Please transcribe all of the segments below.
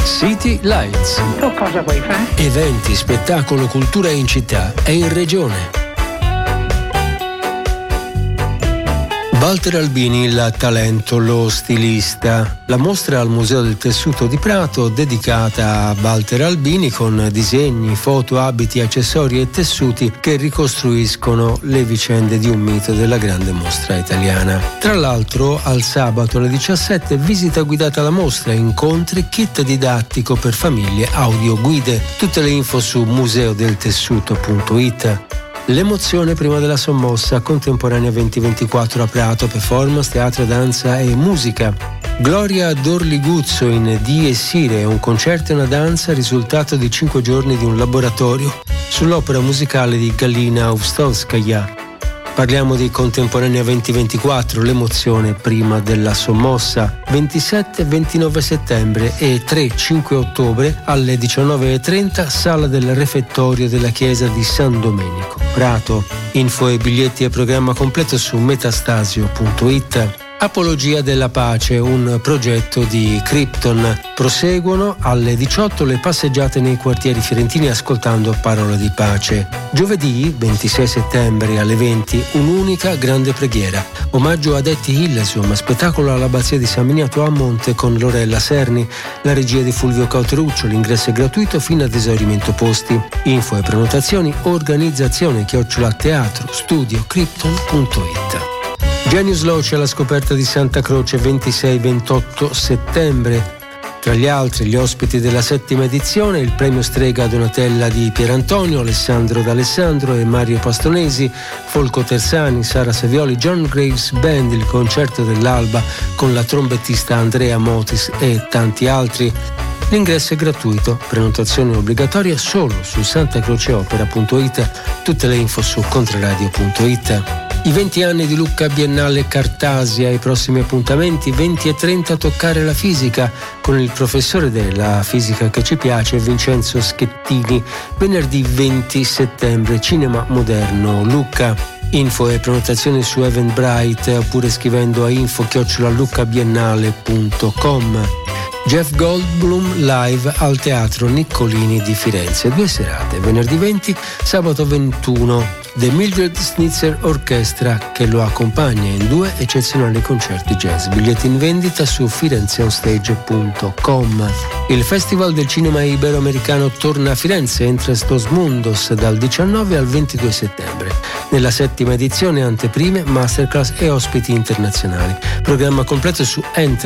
City Lights. Tu cosa vuoi fare? Eventi, spettacolo, cultura in città e in regione. Walter Albini, il talento, lo stilista. La mostra al Museo del Tessuto di Prato, dedicata a Walter Albini, con disegni, foto, abiti, accessori e tessuti che ricostruiscono le vicende di un mito della grande mostra italiana. Tra l'altro, al sabato alle 17, visita guidata alla mostra, incontri, kit didattico per famiglie, audioguide. Tutte le info su museodeltessuto.it. L'emozione prima della sommossa, Contemporanea 2024 a Prato, performance, teatro, danza e musica. Gloria Dorliguzzo in Die Sire, un concerto e una danza, risultato di 5 giorni di un laboratorio sull'opera musicale di Galina Ustolskaya. Parliamo di Contemporanea 2024, l'emozione prima della sommossa, 27-29 settembre e 3-5 ottobre alle 19:30, sala del refettorio della chiesa di San Domenico, Prato. Info e biglietti e programma completo su metastasio.it. Apologia della pace, un progetto di Krypton. Proseguono alle 18 le passeggiate nei quartieri fiorentini ascoltando parole di pace. Giovedì 26 settembre alle 20 un'unica grande preghiera. Omaggio ad Etty Hillesum, spettacolo all'Abbazia di San Miniato a Monte con Lorella Serni, la regia di Fulvio Cauteruccio. L'ingresso è gratuito fino ad esaurimento posti. Info e prenotazioni organizzazione @teatro-studio-krypton.it. Genius Loci alla scoperta di Santa Croce 26-28 settembre. Tra gli altri gli ospiti della 7ª edizione, il premio Strega Donatella di Pierantonio, Alessandro D'Alessandro e Mario Pastonesi, Folco Tersani, Sara Savioli, John Graves Band, il concerto dell'Alba con la trombettista Andrea Motis e tanti altri. L'ingresso è gratuito, prenotazione obbligatoria solo su santacroceopera.it, tutte le info su contraradio.it. I 20 anni di Lucca Biennale Cartasia, i prossimi appuntamenti 20 e 30 Toccare la fisica con il professore della fisica che ci piace Vincenzo Schettini, venerdì 20 settembre Cinema Moderno Lucca. Info e prenotazioni su Eventbrite oppure scrivendo a info@luccabiennale.com. Jeff Goldblum live al Teatro Niccolini di Firenze, 2 serate, venerdì 20, sabato 21. The Mildred Snitzer Orchestra che lo accompagna in 2 eccezionali concerti jazz. Biglietti in vendita su firenzeonstage.com. Il Festival del Cinema Ibero-Americano torna a Firenze, Entres dos Mundos, dal 19 al 22 settembre. Nella 7ª edizione anteprime, masterclass e ospiti internazionali. Programma completo su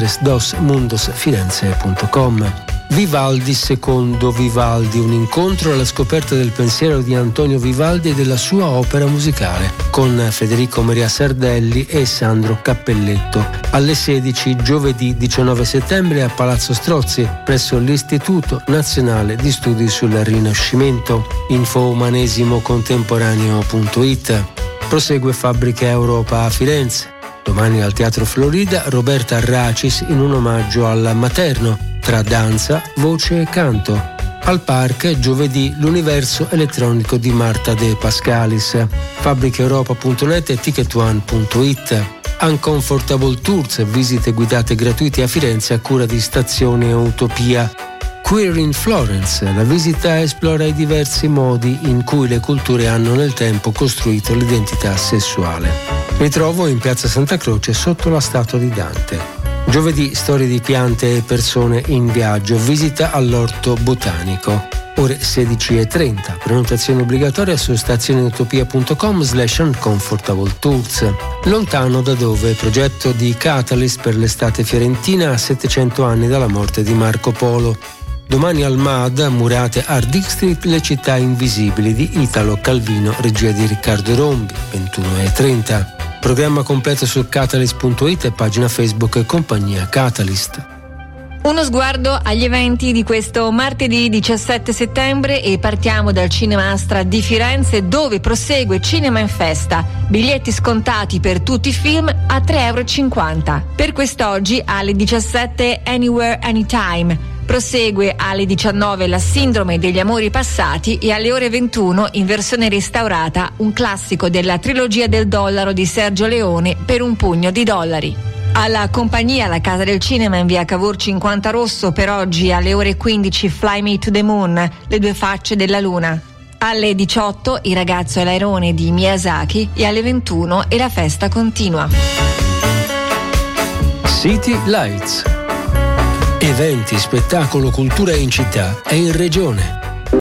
entresdosmundosfirenze.com. Vivaldi secondo Vivaldi, un incontro alla scoperta del pensiero di Antonio Vivaldi e della sua opera musicale, con Federico Maria Sardelli e Sandro Cappelletto, alle 16 giovedì 19 settembre a Palazzo Strozzi, presso l'Istituto Nazionale di Studi sul Rinascimento. Info umanesimocontemporaneo.it. Prosegue Fabbrica Europa a Firenze. Domani al Teatro Florida Roberta Arracis in un omaggio al materno, tra danza, voce e canto. Al Park giovedì l'universo elettronico di Marta De Pascalis. Fabbricaeuropa.net e ticketone.it. Uncomfortable Tours, visite guidate gratuite a Firenze a cura di Stazione Utopia. Queer in Florence, la visita esplora i diversi modi in cui le culture hanno nel tempo costruito l'identità sessuale. Ritrovo in Piazza Santa Croce sotto la statua di Dante. Giovedì storie di piante e persone in viaggio, visita all'orto botanico. Ore 16:30, prenotazione obbligatoria su stazioneutopia.com/uncomfortable tours. Lontano da dove, progetto di Catalyst per l'estate fiorentina a 700 anni dalla morte di Marco Polo. Domani al MAD, Murate Art District, le città invisibili di Italo Calvino, regia di Riccardo Rombi, 21:30. Programma completo su catalyst.it e pagina Facebook Compagnia Catalyst. Uno sguardo agli eventi di questo martedì 17 settembre e partiamo dal Cinema Astra di Firenze, dove prosegue Cinema in Festa. Biglietti scontati per tutti i film a €3,50. Per quest'oggi alle 17 Anywhere Anytime. Prosegue alle 19 La Sindrome degli amori passati e alle ore 21 in versione restaurata un classico della trilogia del dollaro di Sergio Leone, Per un pugno di dollari. Alla compagnia, alla Casa del Cinema in via Cavour 50 Rosso, per oggi alle ore 15 Fly Me to the Moon, le due facce della luna. Alle 18 Il ragazzo e l'airone di Miyazaki e alle 21 E la festa continua. City Lights. Eventi, spettacolo, cultura in città e in regione.